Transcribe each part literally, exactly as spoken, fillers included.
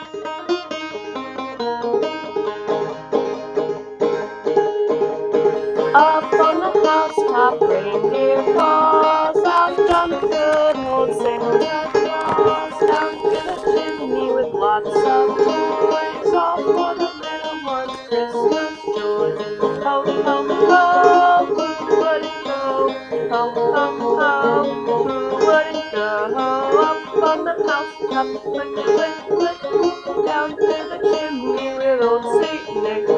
Up on the housetop, reindeer falls out from the good old Santa Claus. Down to the chimney with lots of toys, all for the little ones' Christmas joy. Ho, ho, ho, who wouldn't go? Ho, ho, ho, who wouldn't go? Up on the housetop, click, click, click, down to the chimney with old Saint Nick.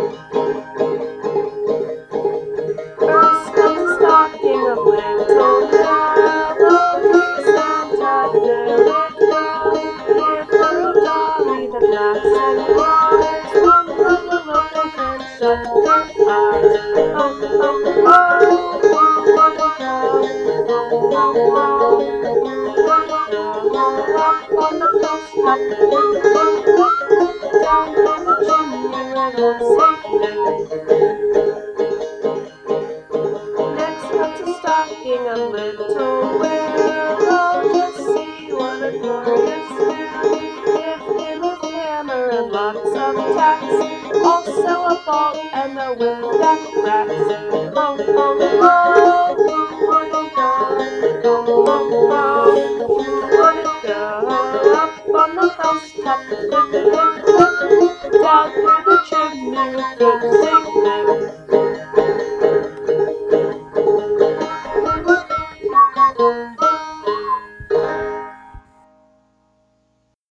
First comes a stocking of little yellow, dear Santa, fill it well. Give her a dolly that laughs and cries, one from the local and shut her eyes. Ho, ho, ho, who wouldn't go? Ho, ho, ho, who wouldn't go? Up on the housetop, click, click, click, down to the chimney with old Saint Nick. Stocking a little willow, just see what a glorious view. Give him a hammer and lots of tacks, also a ball and a whip that cracks. Ho, ho, ho, who wouldn't go? Ho, ho, ho, who wouldn't go? Up on the housetop, click, click, click, down through the chimney with good Saint Nick.